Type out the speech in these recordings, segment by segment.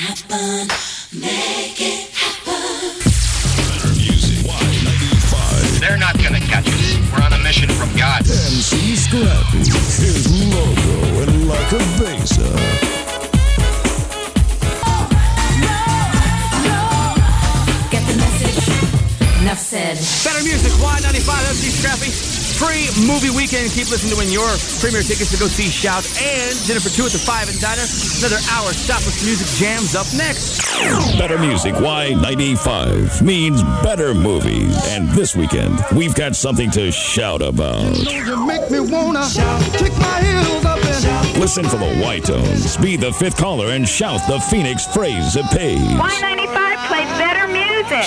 happen. Make it happen. Better music. Y95. They're not gonna catch us. We're on a mission from God. MC Scrappy. His logo and like a baser. Get the message. Enough said. Better music, Y95, MC Scrappy. Free movie weekend. Keep listening to win your premier tickets to go see Shout and Dinner for Two at the 5 and Diner. Another hour stopless music jams up next. Better music, Y95 means better movies. And this weekend, we've got something to shout about. You make me wanna kick my heels up and shout. Listen for the Y-tones. Be the fifth caller and shout the Phoenix phrase it pays. Y95 plays better music.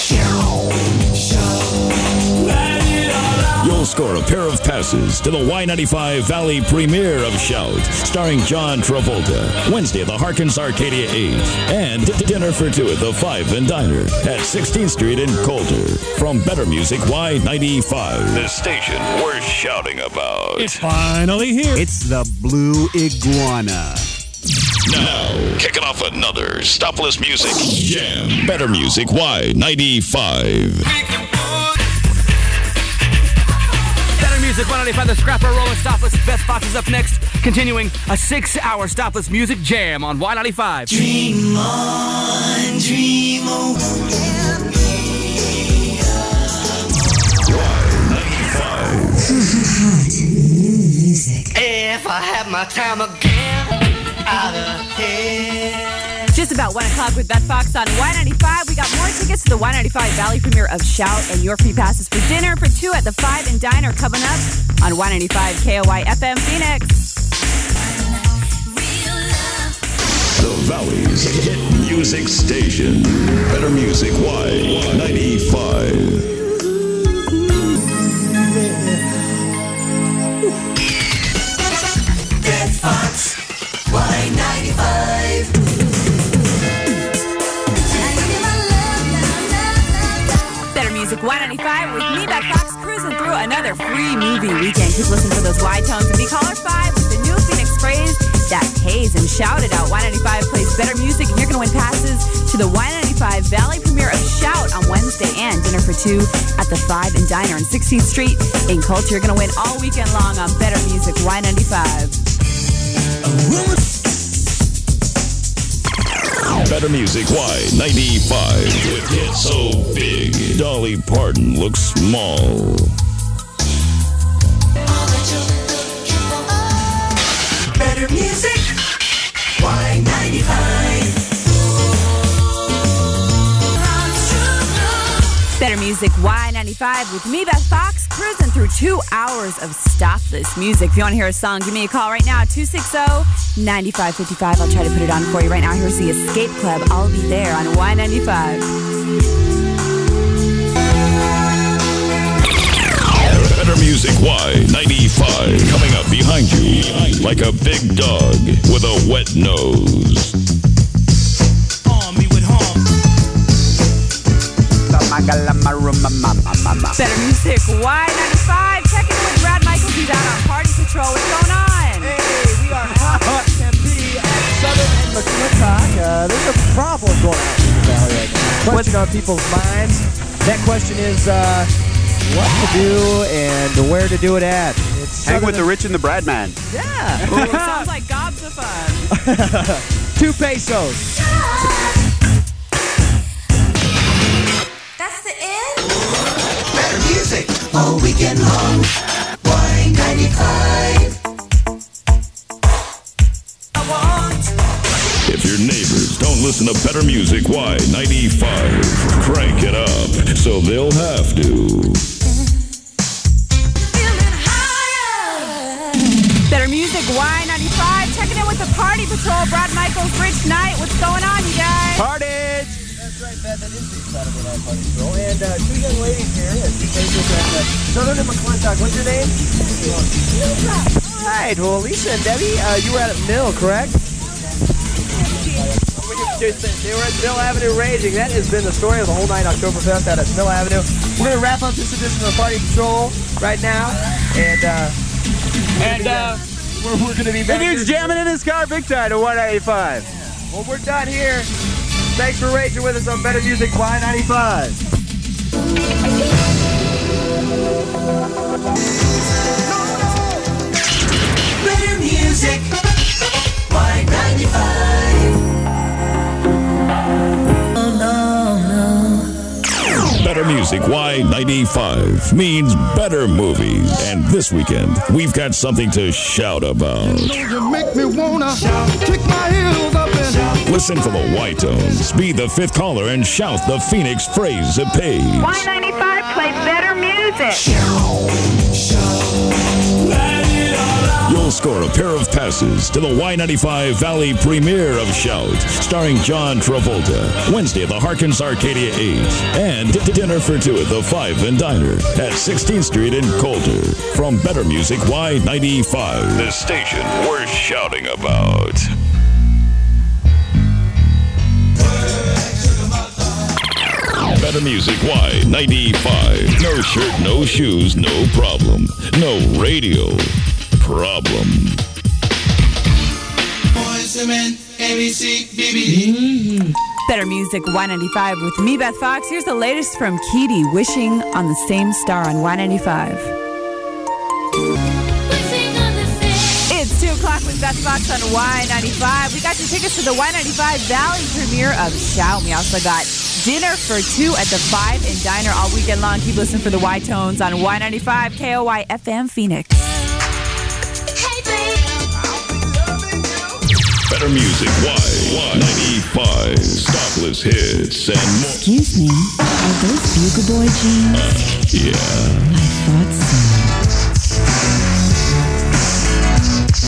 You'll score a pair of passes to the Y95 Valley premiere of Shout, starring John Travolta, Wednesday at the Harkins Arcadia 8, and Dinner for Two at the 5 and Diner at 16th Street in Coulter. From Better Music Y95, the station we're shouting about. It's finally here. It's the Blue Iguana. Now, kicking off another stopless music jam. Better Music Y95. Music 195, the Scrapper Rolling Stopless. Beth Fox is up next, continuing a 6-hour stopless music jam on Y95. Dream on, dream on. If I had my time again, out of here. Just about 1 o'clock with Beth Fox on Y95. We got more tickets to the Y95 Valley premiere of Shout and your free passes for Dinner for Two at the 5 and Diner coming up on Y95 KOY FM Phoenix. The Valley's hit music station. Better Music Y95. Beth Fox, Y95. Music Y95 with me, Beth Fox, cruising through another free movie weekend. Keep listening for those Y-tones and be caller 5 with the new Phoenix phrase that pays and shout it out. Y95 plays better music and you're going to win passes to the Y95 Valley premiere of Shout on Wednesday and Dinner for Two at the 5 and Diner on 16th Street in Coulter. You're going to win all weekend long on Better Music Y95. Better Music Y95 with hits so big, Dolly Parton looks small. Better music, Y95. Better Music Y95 with me, Beth Fox, cruising through 2 hours of stopless music. If you want to hear a song, give me a call right now, 260-9555. I'll try to put it on for you right now. Here's the Escape Club. I'll be there on Y95. Better Music Y95 coming up behind you like a big dog with a wet nose. Better Music Y95. Check in with Brad Michaels. He's out on Party Patrol. What's going on? Hey, we are hot Tempe at Southern and McClintock. There's a problem going on in the valley right now. Question on people's minds. That question is what to do and where to do it at. It's Hang with the rich and the Brad man. Yeah. Ooh, sounds like gobs of fun. 2 pesos. That's the end. Better music all weekend long. Y95. If your neighbors don't listen to Better Music Y95, crank it up so they'll have to. Better Music Y95. Checking in with the Party Patrol. Brad Michaels, Rich Knight. What's going on, you guys? Party! That's right, Beth. That is the Saturday Night Party Patrol. And 2 young ladies here at Southern and McClintock. What's your name? All right. Well, Lisa and Debbie, you were out at Mill, correct? They were at Mill Avenue Raging. That has been the story of the whole night, Oktoberfest out at Mill Avenue. We're going to wrap up this edition of the Party Patrol right now. And we're going to be back. The dude's jamming in his car big time to 195. Well, we're done here. Thanks for raging with us on Better Music Y95. Better Music Y95. Better Music Y95 means better movies. And this weekend, we've got something to shout about. You make me wanna kick my heels up and Listen for the Y-Tones. Be the fifth caller and shout the Phoenix phrase of page. Y95 play better music. You'll score a pair of passes to the Y95 Valley premiere of Shout, starring John Travolta, Wednesday at the Harkins Arcadia 8, and dinner for two at the 5 and Diner at 16th Street in Coulter. From Better Music Y95, the station worth shouting about. Better Music Y95. No shirt, no shoes, no problem. No radio problem. Boys and men, ABC, BBD. Better Music Y95 with me, Beth Fox. Here's the latest from Keedy, Wishing on the Same Star on Y95. It's 2 o'clock with Beth Fox on Y95. We got your tickets to the Y95 Valley premiere of Shout. We also got dinner for two at the 5 and Diner all weekend long. Keep listening for the Y-Tones on Y95 KOY FM Phoenix. Better Music Y95. Stopless hits and more. Excuse me, are those Bugle Boy jeans? Yeah. I thought so.